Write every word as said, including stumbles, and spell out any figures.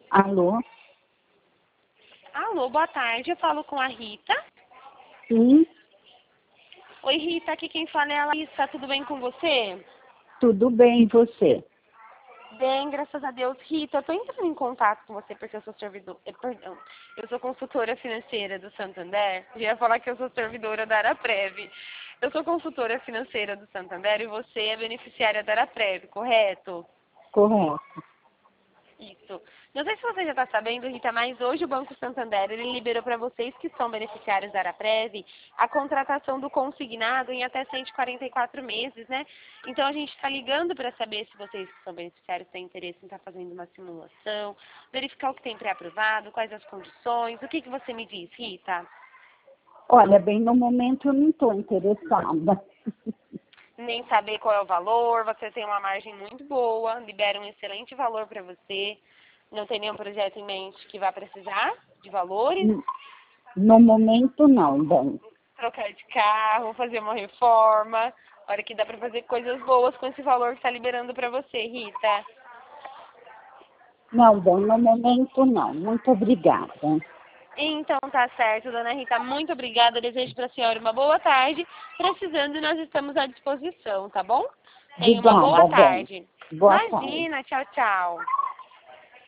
Alô? Alô, boa tarde. Eu falo com a Rita. Sim, Oi, Rita. Aqui quem fala é a Larissa. Tudo bem com você? tudo bem, e você? Bem, graças a Deus. Rita, eu tô entrando em contato com você porque eu sou servidor... eh, Perdão. Eu sou consultora financeira do Santander. Eu ia falar que eu sou servidora da Araprev. Eu sou consultora financeira do Santander e você é beneficiária da Araprev, correto? Correto. Isso. Não sei se você já está sabendo, Rita, mas hoje o Banco Santander ele liberou para vocês que são beneficiários da Araprev a contratação do consignado em até cento e quarenta e quatro meses, né? Então a gente está ligando para saber se vocês que são beneficiários têm interesse em estar fazendo uma simulação, verificar o que tem pré-aprovado, quais as condições. O que, que você me diz, Rita? Olha, bem, no momento eu não estou interessada. Nem saber qual é o valor, você tem uma margem muito boa, libera um excelente valor para você, não tem nenhum projeto em mente que vai precisar de valores, No momento não, bem. trocar de carro, fazer uma reforma, hora que dá para fazer coisas boas com esse valor que está liberando para você, Rita. Não, bem, no momento não. Muito obrigada. Então tá certo, dona Rita, muito obrigada, desejo para a senhora uma boa tarde, precisando nós estamos à disposição, tá bom? Tenha uma boa Obrigada, bem. tarde. Boa tarde. Imagina, tchau, tchau.